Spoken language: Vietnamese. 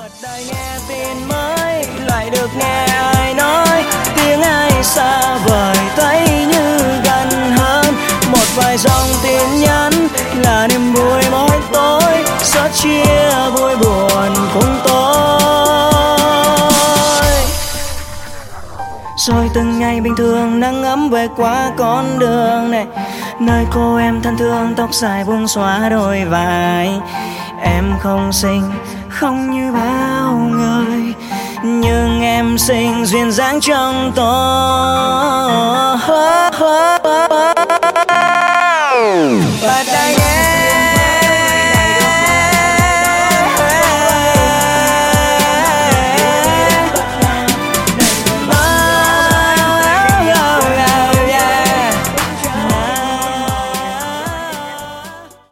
Đời nghe tin mới lại được nghe ai nói tiếng ai xa vời thấy như gần hơn. Một vài dòng tin nhắn là niềm vui mỗi tối, sớt chia vui buồn cùng tôi. Rồi từng ngày bình thường nắng ấm về qua con đường này, nơi cô em thân thương tóc dài buông xóa đôi vai. Em không xinh không như bao người, nhưng em xinh duyên dáng trong tôi. Và